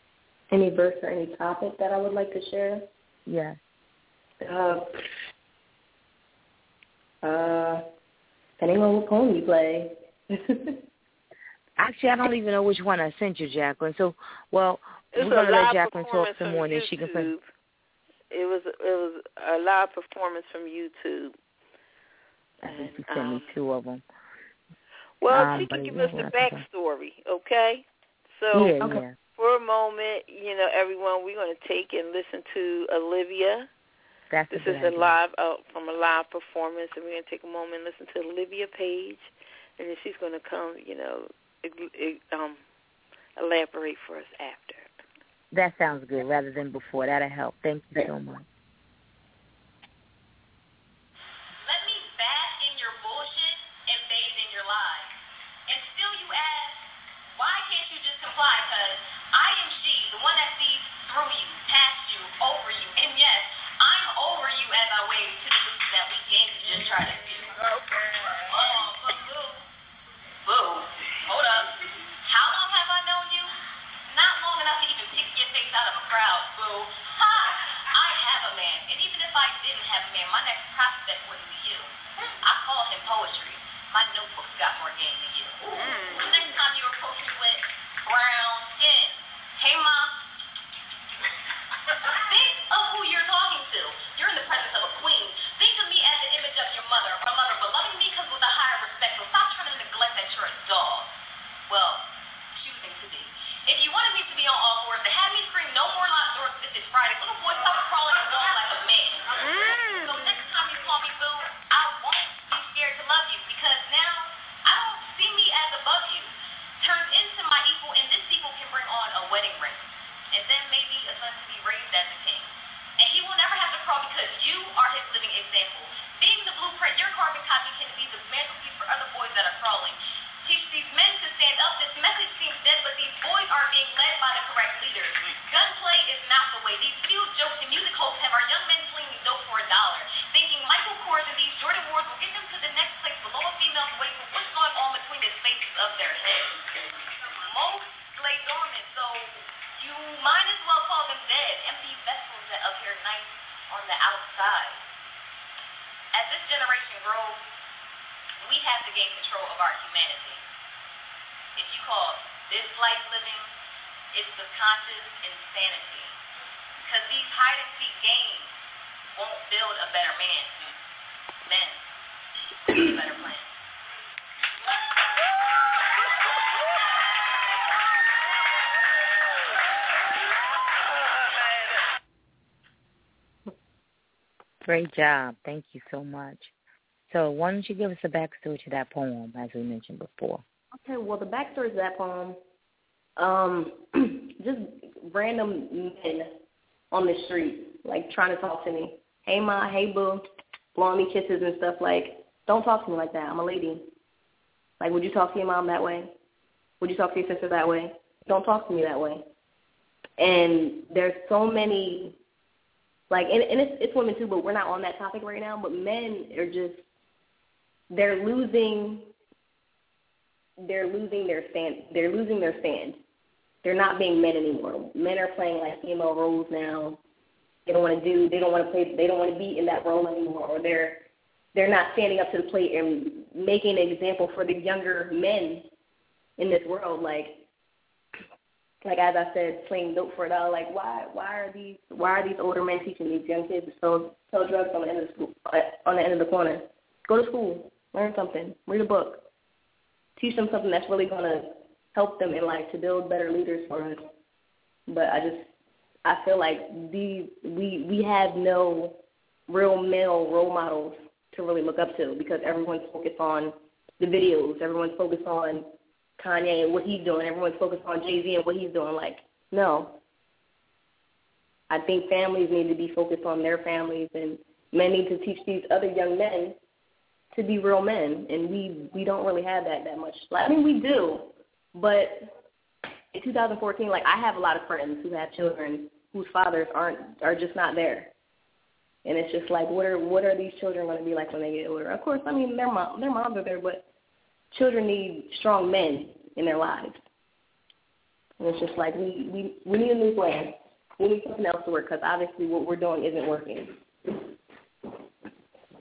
Any verse or any topic that I would like to share? Yes. Uh, uh, depending on what poem you play. Actually, I don't even know which one I sent you, Jacqueline. So, well, it's we're going to let Jacqueline talk some more, and then YouTube. she can send. It was it was a live performance from YouTube. I think you sent um, me two of them. Well, um, she can give us the backstory, okay? So, yeah, okay. yeah. For a moment, you know, everyone, we're going to take and listen to Olivia. That's this a is a idea. live uh, from a live performance, and we're going to take a moment and listen to Olivia Page, and then she's going to come, you know, um, elaborate for us after. That sounds good, rather than before. That'll help. Thank you so much. Let me bask in your bullshit and bathe in your lies. And still you ask, why can't you just comply? Because I am she, the one that sees through you, past you, over you. And yes, I'm over you as I wave to the boots that we gained to just try to do. Okay. Oh, but boo. Boo. Hold up. How long have I known you? Not long enough to even pick your face out of a crowd, boo. Ha! I have a man. And even if I didn't have a man, my next prospect wouldn't be you. I call him poetry. My notebook's got more game than you. Mm. The next time you approach me with brown skin, hey, Mom, think of who you're talking to. You're in the presence of a queen. Think of me as the image of your mother. My mother, but loving me comes with a higher respect, so stop trying to neglect that you're a dog. Well, choosing to be. If you wanted me to be on all fours, to have me scream no more locked doors if it's Friday, little boy, stop crawling and walk like a man. Mm. So next time you call me boo, I won't be scared to love you, because now I don't see me as above you. Turns into my equal, and this equal can bring on a wedding ring, and then maybe a son to be raised as a king. And he will never have to crawl because you are his living example. Being the blueprint, your carbon copy can be the mantelpiece for other boys that are crawling. Teach these men to stand up. This message seems dead, but these boys are being led by the correct leaders. Gunplay is not the way. These video jokes and music hosts have our young men slinging dope for a dollar, thinking Michael Kors and these Jordan Wars will get them to the next place below a female's waist with what's going on between the spaces of their heads. Most lay dormant, so you might as well call them dead, empty vessels that appear nice on the outside. As this generation grows, we have to gain control of our humanity. If you call this life living, it's subconscious insanity. Because these hide-and-seek games won't build a better man. Men need a better plan. Great job. Thank you so much. So why don't you give us a backstory to that poem, as we mentioned before? Okay, well, the backstory to that poem, um, just random men on the street, like, trying to talk to me. Hey, Ma, hey, boo, blowing me kisses and stuff. Like, don't talk to me like that. I'm a lady. Like, would you talk to your mom that way? Would you talk to your sister that way? Don't talk to me that way. And there's so many, like, and, and it's, it's women too, but we're not on that topic right now, but men are just, they're losing, they're losing their stand, they're losing their stand. They're not being men anymore. Men are playing like female roles now. They don't want to do, they don't want to play, they don't want to be in that role anymore, or they're, they're not standing up to the plate and making an example for the younger men in this world. Like, like as I said, playing dope for a dollar. Like, why, why are these, why are these older men teaching these young kids to sell, sell drugs on the end of the school, on the end of the corner? Go to school, learn something, read a book, teach them something that's really going to help them in life to build better leaders for us. But I just, I feel like these, we we have no real male role models to really look up to, because everyone's focused on the videos, everyone's focused on Kanye and what he's doing, everyone's focused on Jay-Z and what he's doing. Like, no. I think families need to be focused on their families, and men need to teach these other young men to be real men, and we, we don't really have that that much. Like, I mean, we do, but in two thousand fourteen, like, I have a lot of friends who have children whose fathers aren't are just not there. And it's just like, what are what are these children going to be like when they get older? Of course, I mean, their mom, their moms are there, but children need strong men in their lives. And it's just like, we, we, we need a new plan. We need something else to work, because obviously what we're doing isn't working.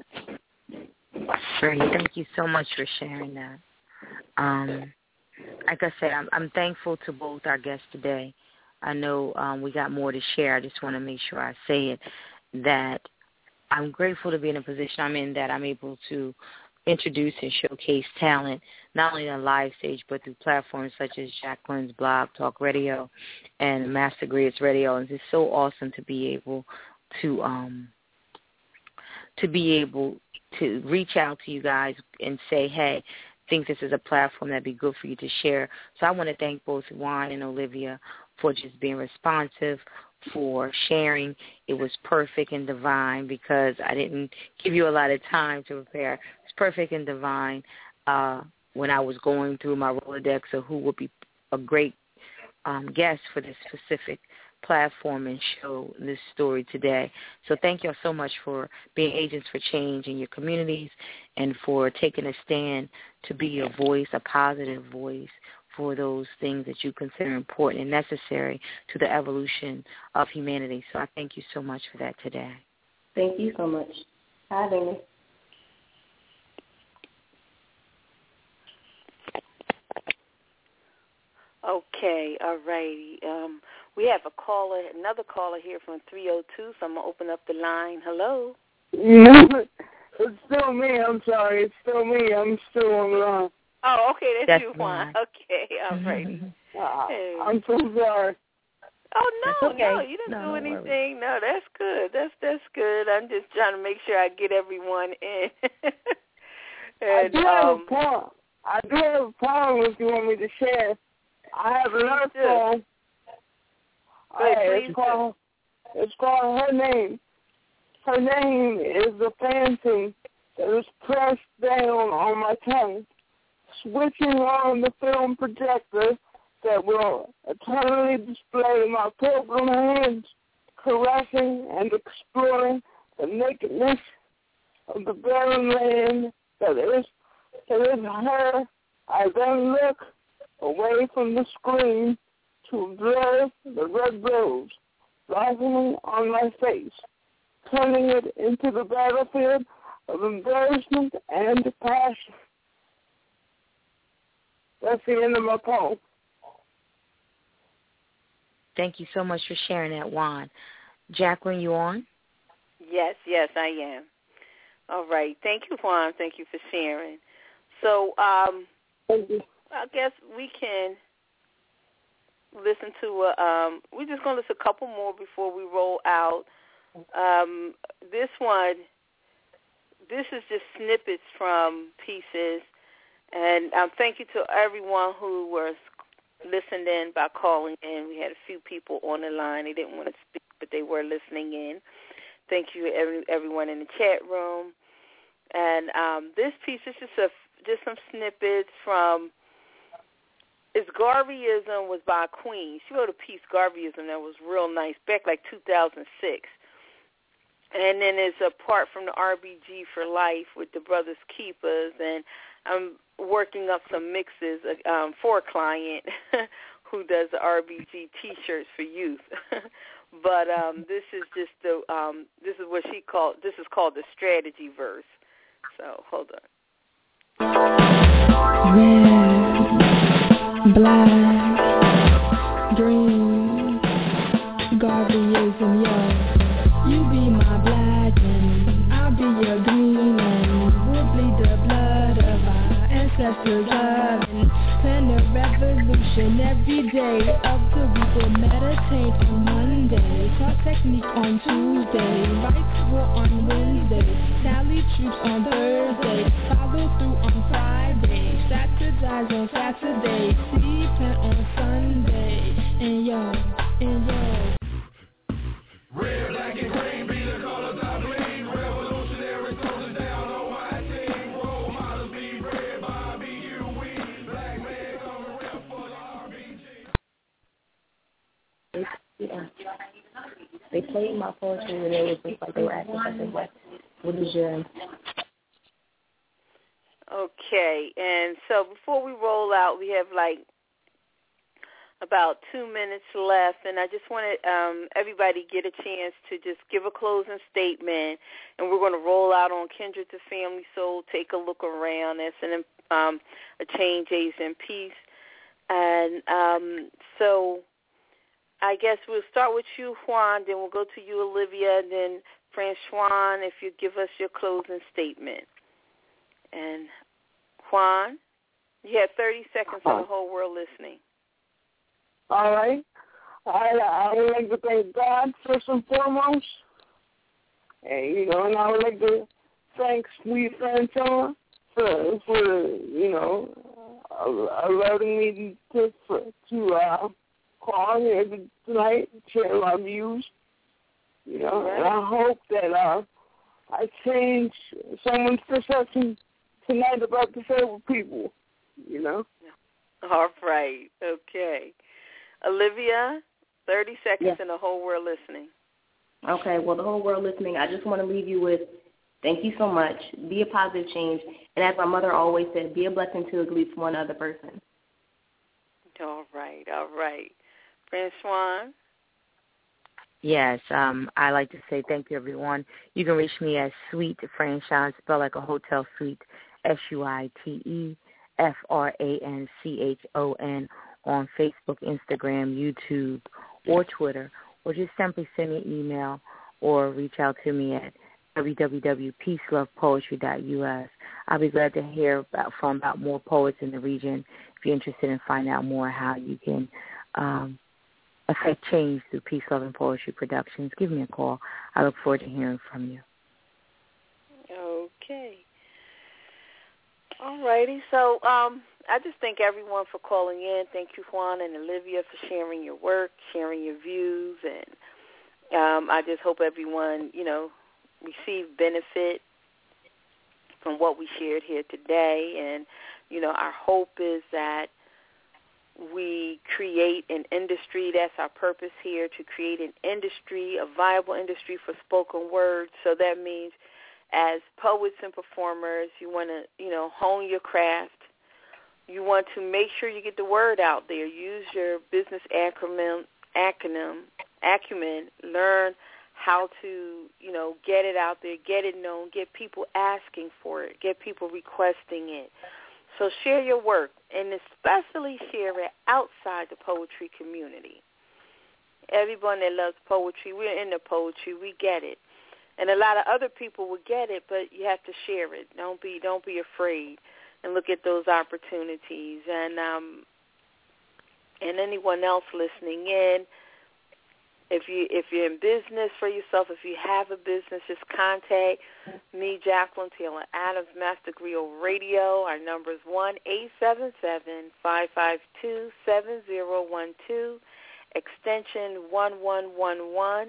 Great. Thank you so much for sharing that. Um, like I said, I'm, I'm thankful to both our guests today. I know um, we got more to share. I just want to make sure I say it, that I'm grateful to be in a position I'm in, that I'm able to introduce and showcase talent, not only on live stage, but through platforms such as Jacqueline's Blog Talk Radio and Master Grids Radio. And it's so awesome to be able to um, to be able to reach out to you guys and say, hey, I think this is a platform that'd be good for you to share. So I want to thank both Juan and Olivia for just being responsive, for sharing. It was perfect and divine because I didn't give you a lot of time to prepare. It's perfect and divine uh, when I was going through my Rolodex of who would be a great um, guest for this specific platform and show this story today. So thank you all so much for being agents for change in your communities and for taking a stand to be a voice, a positive voice for those things that you consider important and necessary to the evolution of humanity. So I thank you so much for that today. Thank you so much for having me. Okay, all righty. Um, we have a caller, another caller here from three oh two, so I'm going to open up the line. Hello? It's still me. I'm sorry. It's still me. I'm still on the line. Oh, okay, that's, that's you, Juan. Right. Okay, all righty. Uh, hey. I'm so sorry. Oh, no, okay. no, you didn't no, do anything. Worry. No, that's good. That's that's good. I'm just trying to make sure I get everyone in. and, I do have um, a problem. I do have a problem if you want me to share. I have another do. song. Good, I, please it's called, it's called Her Name. Her name is the phantom that is pressed down on my tongue, switching on the film projector that will eternally display my pilgrim hands, caressing and exploring the nakedness of the barren land that is, that is her. I then look away from the screen to observe the red rose blosoming on my face, turning it into the battlefield of embarrassment and passion. That's the end of my poem. Thank you so much for sharing that, Juan. Jacqueline, you on? Yes, yes, I am. All right. Thank you, Juan. Thank you for sharing. So um, I guess we can listen to, a, um, we're just going to listen a couple more before we roll out. Um, this one, this is just snippets from pieces. And um, thank you to everyone who was listened in by calling in. We had a few people on the line. They didn't want to speak, but they were listening in. Thank you, every, everyone in the chat room. And um, this piece is just a, just some snippets from, it's Garveyism was by Queen. She wrote a piece, Garveyism, that was real nice, back like two thousand six. And then there's a part from the R B G for Life with the Brothers Keepers, and I'm working up some mixes um, for a client who does the R B G T-shirts for youth. But um, this is just the um, this is what she called. This is called the strategy verse. So hold on. Red, black, green, Garveyism, yo. You be my black and I'll be your green and we'll bleed the blood of our ancestors love and plan a revolution every day up till we will meditate on Monday, talk technique on Tuesday, rights war on Wednesday, tally troops on Thursday, follow through on Friday, strategize on Saturday, see plan on Sunday, and yo, and yo. Red, black, and green be the colors I bleed. Revolutionary soldiers down on my team. Role models be red, Bobby, you, we. Black man coming real for the R B G. Yeah. They played my poetry and it was just like they were acting something. What, what is your... Okay, and so before we roll out, we have like about two minutes left, and I just wanted um, everybody to get a chance to just give a closing statement, and we're going to roll out on Kindred to Family Soul, take a look around. That's an, um, a change, A's, and peace. And um, so I guess we'll start with you, Juan, then we'll go to you, Olivia, and then Francois, if you give us your closing statement. And Juan, you have thirty seconds for the whole world listening. All right. I, I would like to thank God first and foremost. And, you know, and I would like to thank Sweet Francois for, for you know, allowing me to, to uh, call here tonight and share our views. You know, and I hope that uh, I change someone's perception tonight about disabled people, you know. All right. Okay. Olivia, thirty seconds yes. and the whole world listening. Okay. Well, the whole world listening, I just want to leave you with thank you so much. Be a positive change. And as my mother always said, be a blessing to at least one other person. All right. All right. Francois? Yes, um, I like to say thank you, everyone. You can reach me as Sweet Franchon, spelled like a hotel suite, S U I T E F R A N C H O N, on Facebook, Instagram, YouTube, or Twitter, or just simply send me an email or reach out to me at w w w dot peace love poetry dot u s. I'll be glad to hear about, from about more poets in the region. If you're interested in finding out more how you can um, affect change through Peace, Love, and Poetry Productions, give me a call. I look forward to hearing from you. Okay. All righty. So um, I just thank everyone for calling in. Thank you, Juan and Olivia, for sharing your work, sharing your views, and um, I just hope everyone, you know, received benefit from what we shared here today. And, you know, our hope is that we create an industry. That's our purpose here, to create an industry, a viable industry for spoken word. So that means as poets and performers, you want to, you know, hone your craft. You want to make sure you get the word out there. Use your business acronym, acronym, acumen. Learn how to, you know, get it out there, get it known, get people asking for it, get people requesting it. So share your work, and especially share it outside the poetry community. Everyone that loves poetry, we're into poetry, we get it. And a lot of other people will get it, but you have to share it. Don't be don't be afraid, and look at those opportunities. And um, and anyone else listening in, If you if you're in business for yourself, if you have a business, just contact me, Jacqueline Taylor Adams, Master Griot Radio. Our number is one eight seven seven, five five two, seven zero one two, extension one one one one.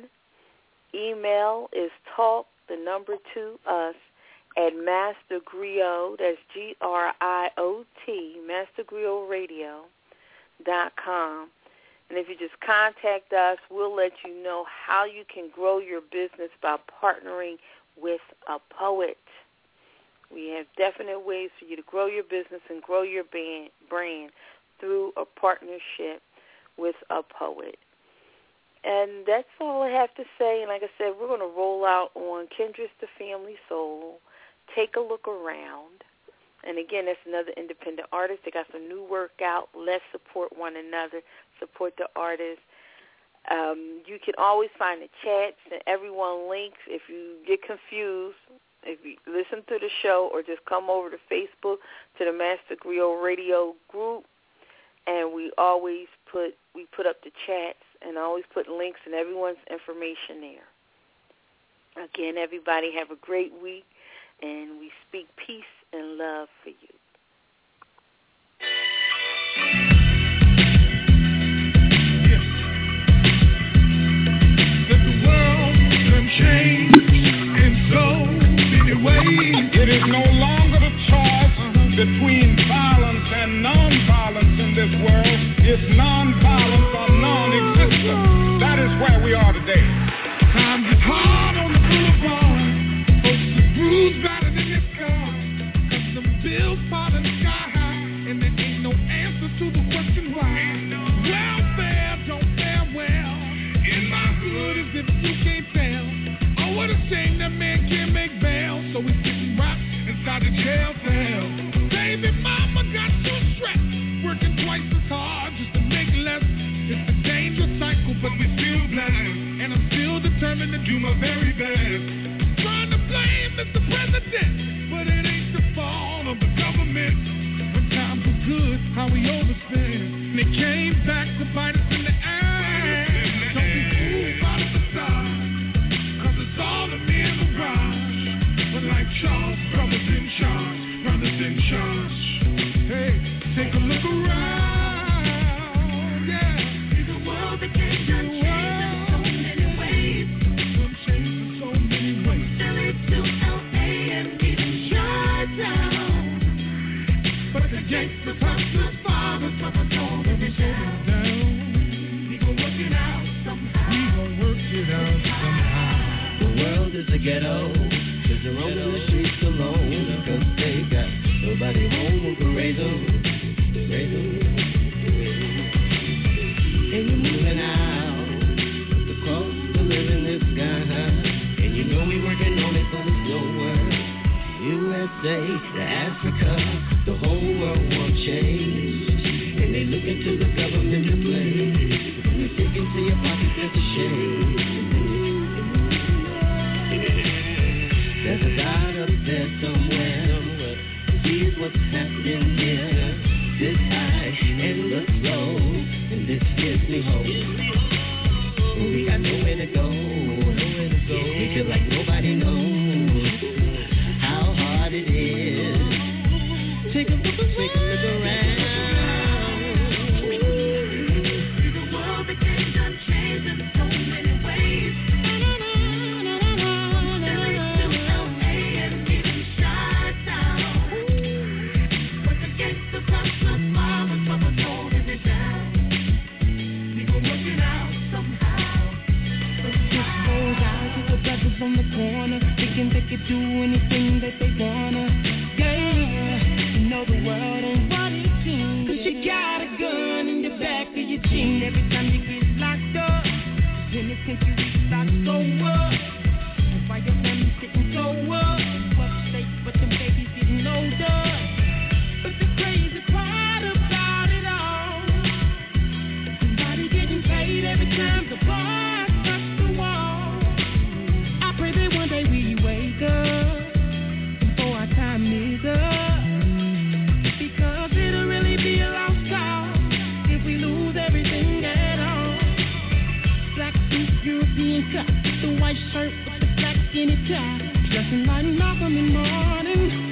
Email is talk, the number two, us, at Master Griot, that's G R I O T, Master Griot Radio dot com. And if you just contact us, we'll let you know how you can grow your business by partnering with a poet. We have definite ways for you to grow your business and grow your band, brand through a partnership with a poet. And that's all I have to say. And like I said, we're going to roll out on Kendra's The Family Soul. Take a look around. And again, that's another independent artist. They got some new work out. Let's support one another. Support the artists. Um, you can always find the chats and everyone links. If you get confused, if you listen to the show or just come over to Facebook to the Master Griot Radio group, and we always put we put up the chats and always put links and everyone's information there. Again, everybody have a great week, and we speak peace and love for you. Change in so many ways. It is no longer the choice uh-huh. between violence and non-violence in this world. It's non-violence or non-existence. That is where we are today. Times is hard on the boulevard. Folks are bruised, battered in this car. Custom built determined to do my very best. Trying to blame Mister President, but it ain't the fault of the government. When times were good, how we overspend. They came back to bite us in the ass. Don't be fooled by the facade, cause it's all a mirage. But like Charles, brothers in charge, brothers in charge. Hey, take a look around, yeah. See the world that can't change in so many ways. Done changed in so many ways. Philly to L A and even Chi-Town. But the gangsters, hustlers, fathers, brothers, all that we down. We gon' work it out somehow. We gon' work it out somehow. The world is a ghetto. Kids are roaming the streets alone because they got nobody home who can raise them. Raise them. And you're moving out. The cost of living is sky high. And you know we working on it, but it's no word. U S A to Africa, the whole world won't change. And they looking to the government to play. When they dig into your pockets, that's a shame. There's a God up there somewhere. Here's what's happening here. This high and look low, and this gives me hope. We got nowhere to go. We feel like nobody knows how hard it is. Take a look, take a look around. See the world that can't unchanged in so many ways. On the corner, thinking they could do anything that they wanna. Yeah, you know the world ain't what it seems. Cause you got a gun in the back of your jeans every time you get locked up. Penitentiary stocks go up. And why your family's getting so up. Fuck state, but them babies getting older. But the crazy part about it all, somebody getting paid every time the bar. One day we wake up before our time is up, because it'll really be a lost cause if we lose everything at all. Black suit, European cut, the white shirt with the black skinny tie, dressing like Malcolm in the morning.